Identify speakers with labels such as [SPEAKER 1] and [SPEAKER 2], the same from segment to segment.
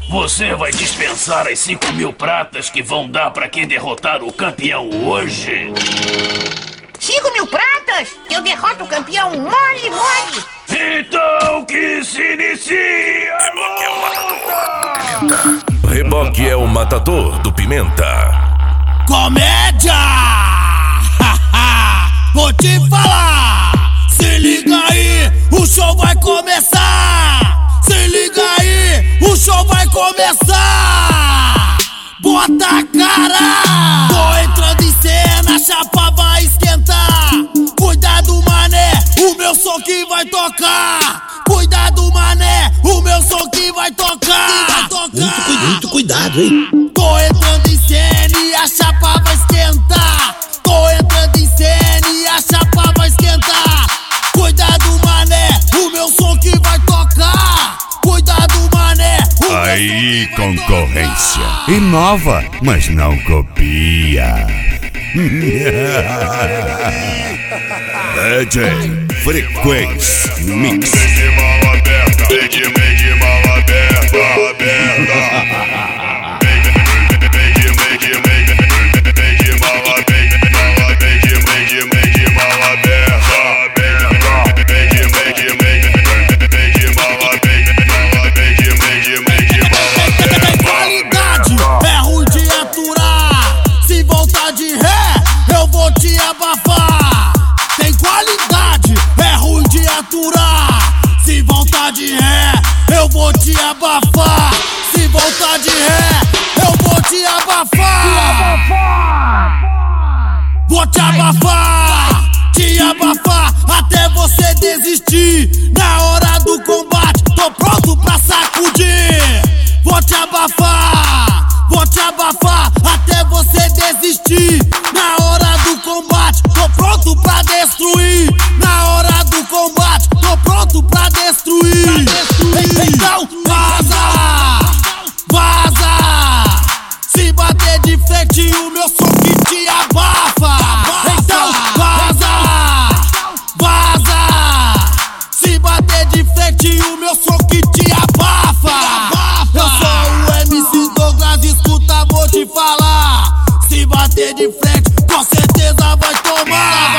[SPEAKER 1] Você vai dispensar as 5.000 pratas que vão dar pra quem derrotar o campeão hoje?
[SPEAKER 2] 5.000 pratas? Eu derroto o campeão mole, mole!
[SPEAKER 1] Então que se inicie a luta!
[SPEAKER 3] Reboque é o matador do Pimenta.
[SPEAKER 4] Comédia! Vou te falar! Se liga aí, o show vai começar! Se liga aí, o show vai começar! Bota a cara! Tô entrando em cena, a chapa vai esquentar! Cuidado, mané, o meu som que vai tocar! Cuidado, mané, o meu som que vai tocar!
[SPEAKER 5] Muito cuidado, hein?
[SPEAKER 4] Tô entrando em cena e a chapa vai esquentar! Tô entrando em cena e a chapa vai esquentar! Cuidado, mané, o meu som que vai tocar! Cuidado, mané, o
[SPEAKER 6] Aí, concorrência. Inova, mas não copia. DJ Frequência Mix.
[SPEAKER 7] De mão aberta, de mão aberta,
[SPEAKER 4] qualidade é ruim de aturar. Se voltar de ré, eu vou te abafar. Tem qualidade, é ruim de aturar. Se voltar de ré, eu vou te abafar. Se voltar de ré, eu vou te abafar. Vou te abafar até você desistir. Na hora do combate, tô pronto pra sacudir. Vou te abafar até você desistir. Na hora do combate, tô pronto pra destruir. Na hora do combate, tô pronto pra destruir. Então vaza. Se bater de frente, o meu som que te abafa. Então vaza. Se bater de frente, o meu som que te abafa. Eu sou o MC Douglas, escuta, vou te falar. Se bater de frente, com certeza vai tomar.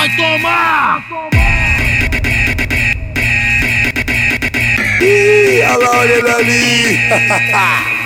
[SPEAKER 6] Ih, olha lá ele ali.